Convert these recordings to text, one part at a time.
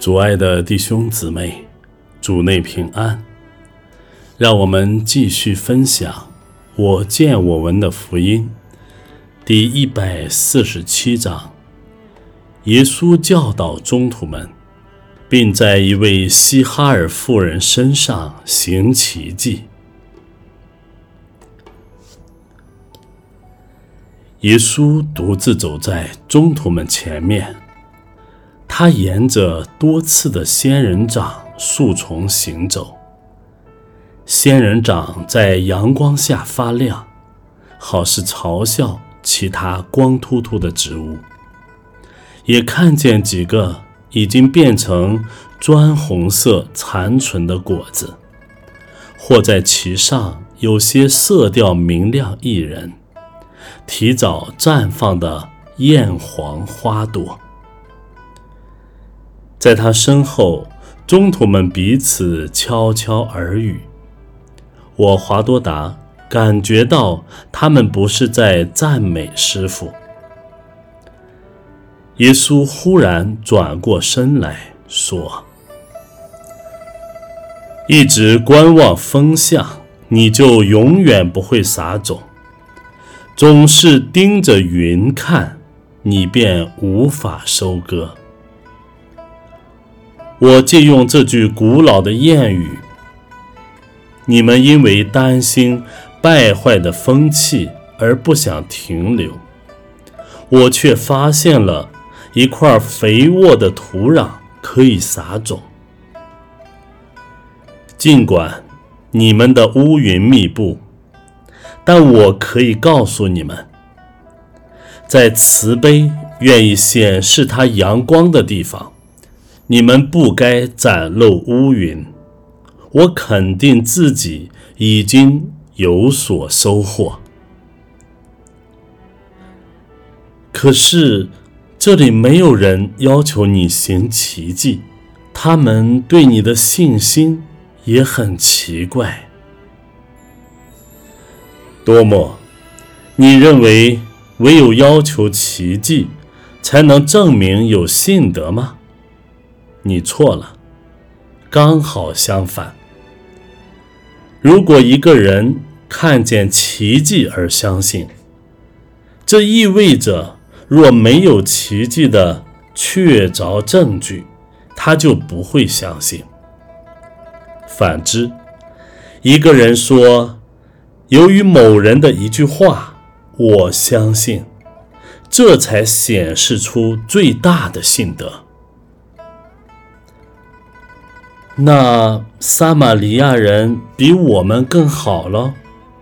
主爱的弟兄姊妹，主内平安。让我们继续分享我见我闻的福音第147章。耶稣教导宗徒们，并在一位西哈尔妇人身上行奇迹。耶稣独自走在宗徒们前面，他沿着多刺的仙人掌树丛行走。仙人掌在阳光下发亮，好似嘲笑其他光秃秃的植物。也看见几个已经变成砖红色残存的果子，或在其上有些色调明亮溢人，提早绽放的艳黄花朵。在他身后，宗徒们彼此悄悄耳语。我华多达感觉到他们不是在赞美师父。耶稣忽然转过身来说，一直观望风向，你就永远不会撒种；总是盯着云看，你便无法收割。我借用这句古老的谚语，你们因为担心败坏的风气而不想停留，我却发现了一块肥沃的土壤可以撒种。尽管你们的乌云密布，但我可以告诉你们，在慈悲愿意显示它阳光的地方，你们不该展露乌云。我肯定自己已经有所收获。可是这里没有人要求你行奇迹，他们对你的信心也很奇怪。多么，你认为唯有要求奇迹才能证明有信德吗？你错了，刚好相反。如果一个人看见奇迹而相信，这意味着若没有奇迹的确凿证据，他就不会相信。反之，一个人说，由于某人的一句话，我相信，这才显示出最大的信德。那撒玛利亚人比我们更好了？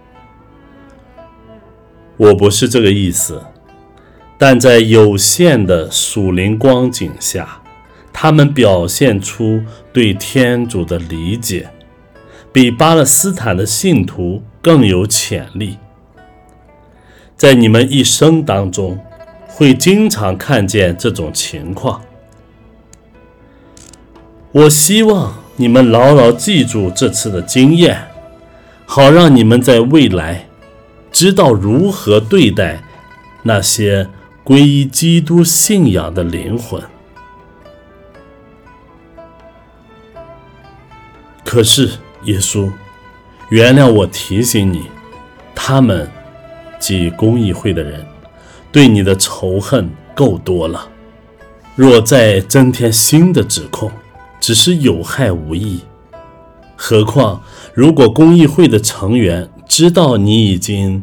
我不是这个意思，但在有限的属灵光景下，他们表现出对天主的理解，比巴勒斯坦的信徒更有潜力。在你们一生当中，会经常看见这种情况。我希望你们牢牢记住这次的经验，好让你们在未来知道如何对待那些皈依基督信仰的灵魂。可是，耶稣，原谅我提醒你，他们即公议会的人对你的仇恨够多了，若再增添新的指控，只是有害无益。何况如果公议会的成员知道你已经……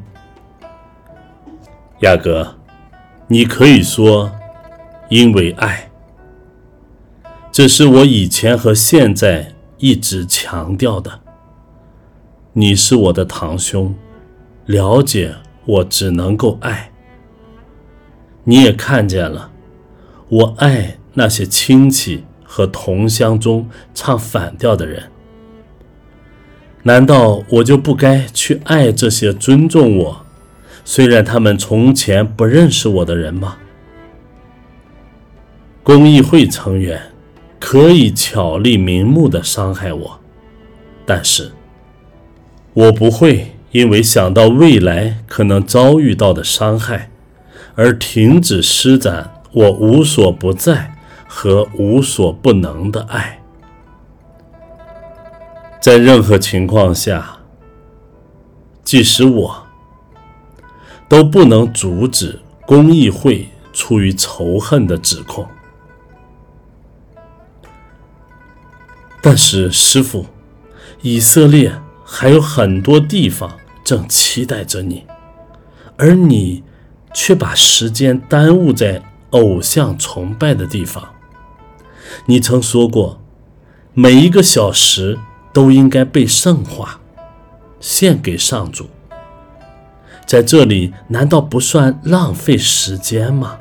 雅各，你可以说因为爱，这是我以前和现在一直强调的。你是我的堂兄，了解我只能够爱。你也看见了，我爱那些亲戚和同乡中唱反调的人。难道我就不该去爱这些尊重我，虽然他们从前不认识我的人吗？公议会成员可以巧立名目地伤害我，但是我不会因为想到未来可能遭遇到的伤害而停止施展我无所不在和无所不能的爱。在任何情况下，即使我都不能阻止公议会出于仇恨的指控。但是师父，以色列还有很多地方正期待着你，而你却把时间耽误在偶像崇拜的地方。你曾说过，每一个小时都应该被圣化，献给上主。在这里难道不算浪费时间吗？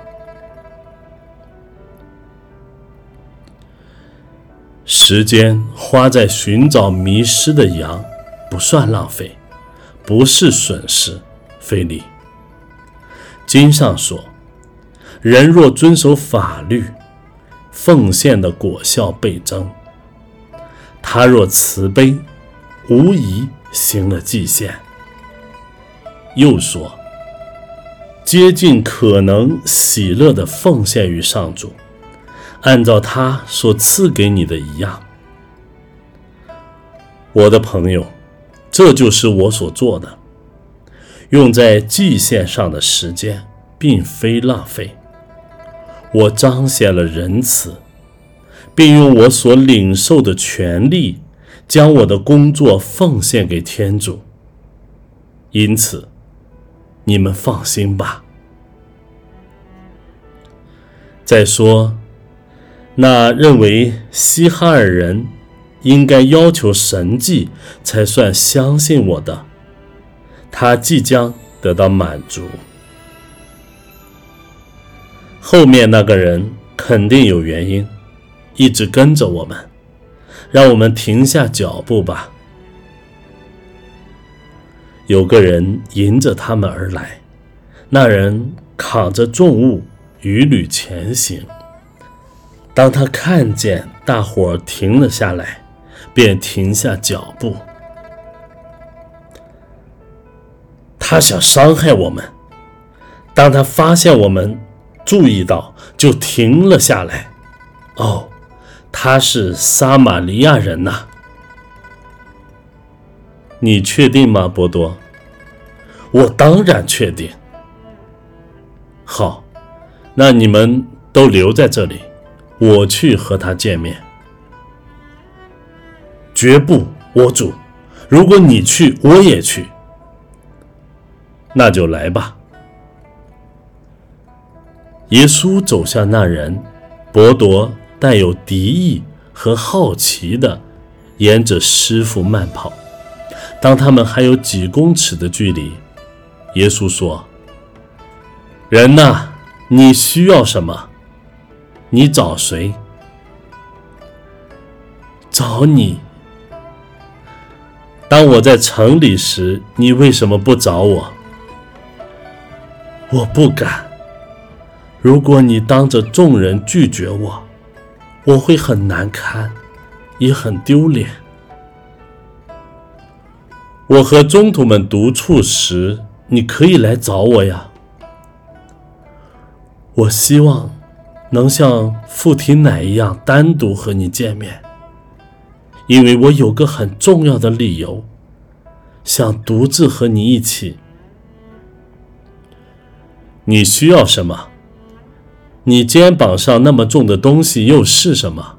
时间花在寻找迷失的羊不算浪费，不是损失。腓力，经上说，人若遵守法律，奉献的果效倍增；他若慈悲，无疑行了祭献。又说，竭尽可能喜乐地奉献于上主，按照他所赐给你的一样。我的朋友，这就是我所做的。用在祭献上的时间并非浪费，我彰显了仁慈，并用我所领受的权利将我的工作奉献给天主。因此你们放心吧。再说，那认为西哈尔人应该要求神迹才算相信我的，他即将得到满足。后面那个人肯定有原因，一直跟着我们，让我们停下脚步吧。有个人迎着他们而来，那人扛着重物屡屡前行。当他看见大伙停了下来，便停下脚步。他想伤害我们，当他发现我们注意到，就停了下来。哦，他是撒玛利亚人呐。你确定吗，波多？我当然确定。好，那你们都留在这里，我去和他见面。绝不，我主，如果你去，我也去。那就来吧。耶稣走向那人，伯多带有敌意和好奇地沿着师傅慢跑。当他们还有几公尺的距离，耶稣说：人哪，你需要什么？你找谁？找你。当我在城里时，你为什么不找我？我不敢。如果你当着众人拒绝我，我会很难堪，也很丢脸。我和宗徒们独处时，你可以来找我呀。我希望能像傅提乃一样单独和你见面，因为我有个很重要的理由，想独自和你一起。你需要什么？你肩膀上那么重的东西又是什么？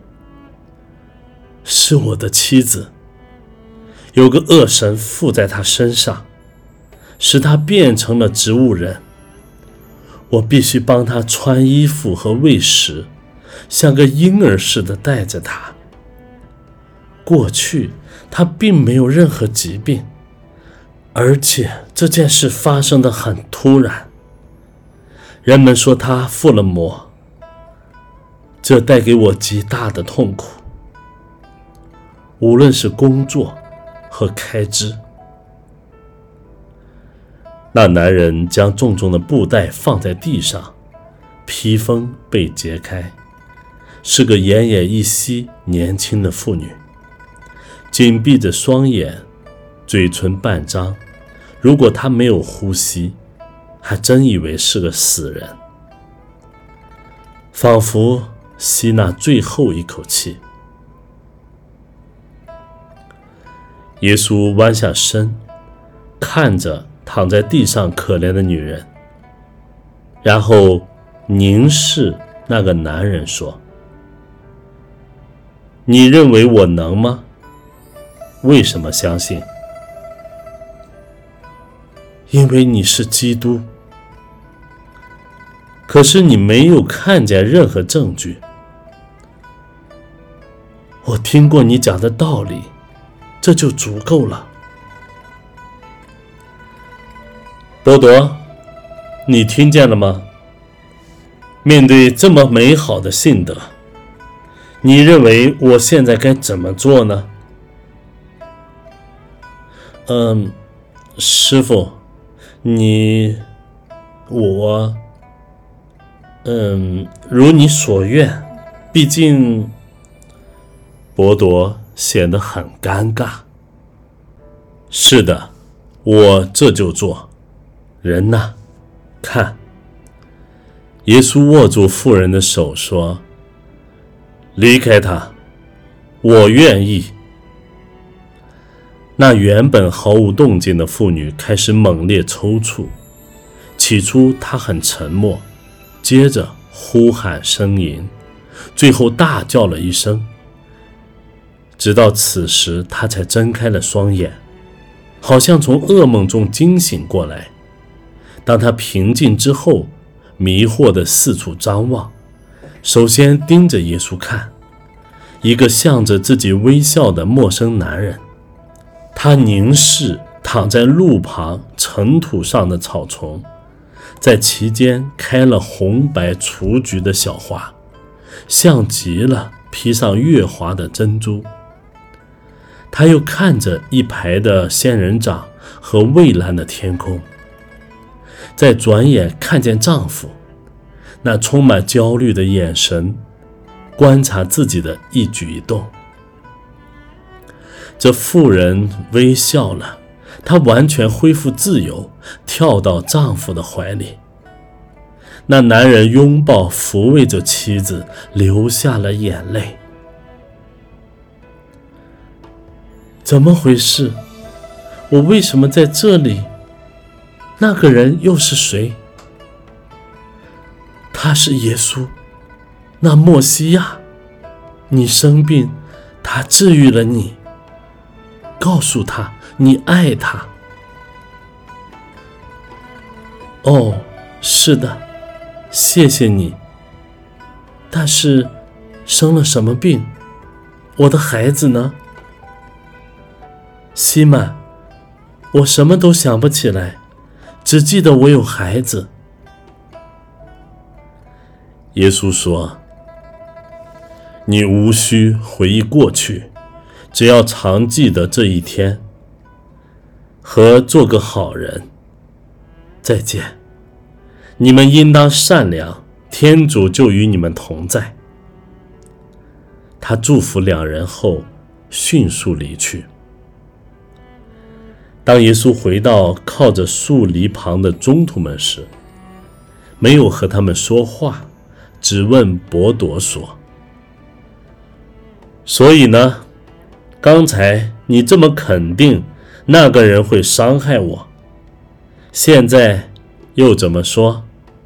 是我的妻子，有个恶神附在她身上，使她变成了植物人。我必须帮她穿衣服和喂食，像个婴儿似的带着她。过去她并没有任何疾病，而且这件事发生得很突然。人们说她附了魔，这带给我极大的痛苦，无论是工作和开支。那男人将重重的布袋放在地上，披风被揭开，是个奄奄一息年轻的妇女，紧闭着双眼，嘴唇半张。如果她没有呼吸，还真以为是个死人。仿佛吸纳最后一口气。耶稣弯下身，看着躺在地上可怜的女人，然后凝视那个男人说：你认为我能吗？为什么相信？因为你是基督。可是你没有看见任何证据。我听过你讲的道理，这就足够了。多多，你听见了吗？面对这么美好的信德，你认为我现在该怎么做呢？师父，我如你所愿，毕竟……伯多显得很尴尬。是的，我这就做。人呐，看。耶稣握住妇人的手说：离开他，我愿意。那原本毫无动静的妇女开始猛烈抽搐，起初她很沉默，接着呼喊呻吟，最后大叫了一声。直到此时，她才睁开了双眼，好像从噩梦中惊醒过来。当她平静之后，迷惑地四处张望，首先盯着耶稣看，一个向着自己微笑的陌生男人。他凝视躺在路旁尘土上的草丛，在其间开了红白雏菊的小花，像极了披上月华的珍珠。他又看着一排的仙人掌和蔚蓝的天空，再转眼看见丈夫那充满焦虑的眼神，观察自己的一举一动。这妇人微笑了，她完全恢复自由，跳到丈夫的怀里。那男人拥抱抚慰着妻子，流下了眼泪。怎么回事？我为什么在这里？那个人又是谁？他是耶稣，那默西亚。你生病，他治愈了你。告诉他你爱他。哦，是的，谢谢你。但是生了什么病？我的孩子呢？西满，我什么都想不起来，只记得我有孩子。耶稣说：你无需回忆过去，只要常记得这一天和做个好人。再见，你们应当善良，天主就与你们同在。他祝福两人后迅速离去。当耶稣回到靠着树篱旁的宗徒们时，没有和他们说话，只问伯多说：所以呢，刚才你这么肯定那个人会伤害我，现在又怎么说？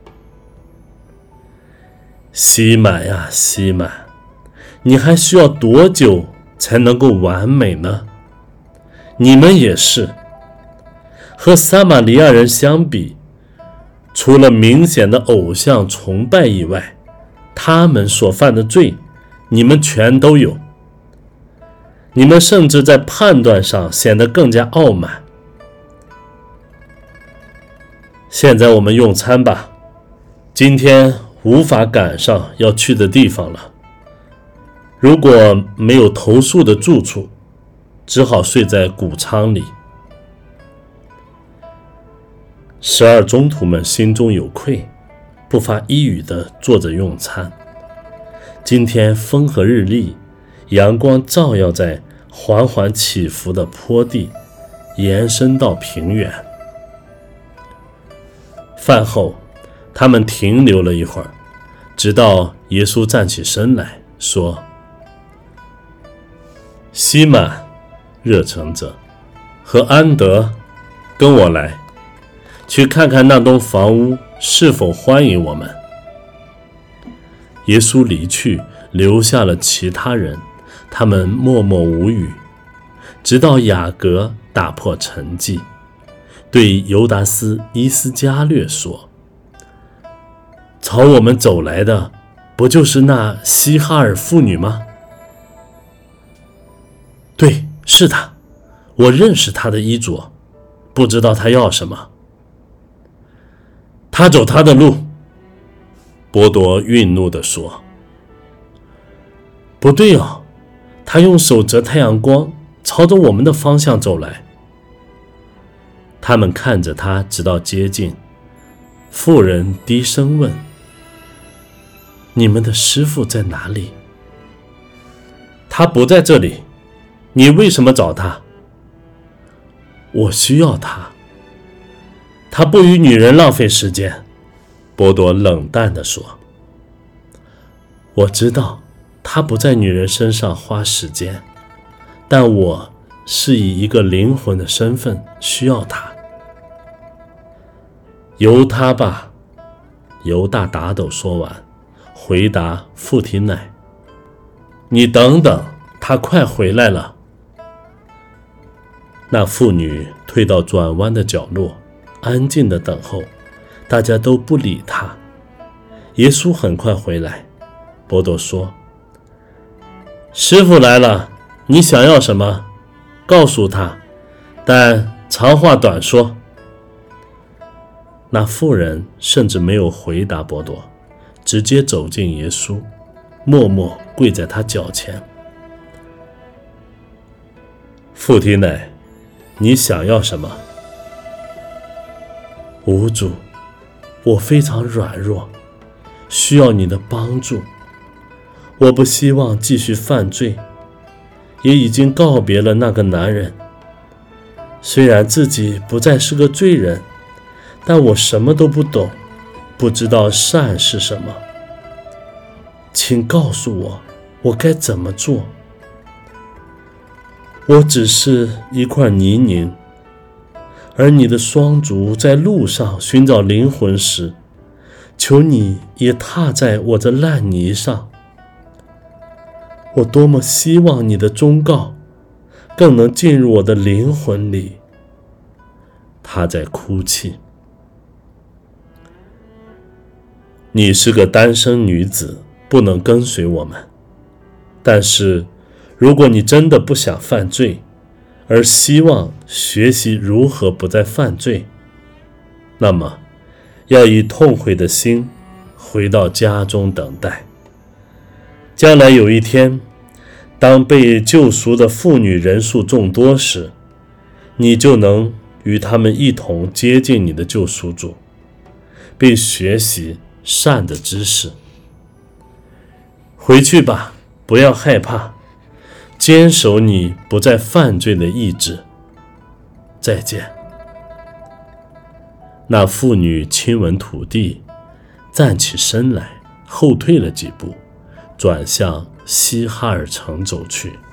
西满呀，西满，你还需要多久才能够完美呢？你们也是，和撒玛利亚人相比，除了明显的偶像崇拜以外，他们所犯的罪，你们全都有。你们甚至在判断上显得更加傲慢。现在我们用餐吧，今天无法赶上要去的地方了。如果没有投宿的住处，只好睡在谷仓里。12宗徒们心中有愧，不发一语地坐着用餐。今天风和日丽，阳光照耀在缓缓起伏的坡地，延伸到平原。饭后，他们停留了一会儿， 直到耶稣站起身来说：西满，热诚者和安德，跟我来，去看看那栋房屋是否欢迎我们。耶稣离去，留下了其他人，他们默默无语，直到雅各打破沉寂，对犹达斯·伊斯加略说：朝我们走来的，不就是那西哈尔妇女吗？对，是她，我认识她的衣着，不知道她要什么。她走她的路，波多愠怒地说。不对哦，她用手遮太阳光，朝着我们的方向走来。他们看着她直到接近，妇人低声问：你们的师父在哪里？他不在这里，你为什么找他？我需要他。他不与女人浪费时间，波多冷淡地说。我知道他不在女人身上花时间，但我是以一个灵魂的身份需要他。由他吧，犹大打斗说完，回答傅提乃：你等等，他快回来了。那妇女退到转弯的角落，安静地等候，大家都不理她。耶稣很快回来，波多说：师父来了，你想要什么？告诉他，但长话短说。那妇人甚至没有回答波多，直接走进耶稣，默默跪在他脚前。傅提乃，你想要什么？吾主，我非常软弱，需要你的帮助。我不希望继续犯罪，也已经告别了那个男人。虽然自己不再是个罪人，但我什么都不懂，不知道善是什么。请告诉我，我该怎么做？我只是一块泥泞，而你的双足在路上寻找灵魂时，求你也踏在我这烂泥上。我多么希望你的忠告更能进入我的灵魂里。他在哭泣。你是个单身女子，不能跟随我们。但是，如果你真的不想犯罪，而希望学习如何不再犯罪，那么要以痛悔的心回到家中等待。将来有一天，当被救赎的妇女人数众多时，你就能与他们一同接近你的救赎主，并学习善的知识。回去吧，不要害怕，坚守你不再犯罪的意志。再见。那妇女亲吻土地，站起身来，后退了几步，转向西哈尔城走去。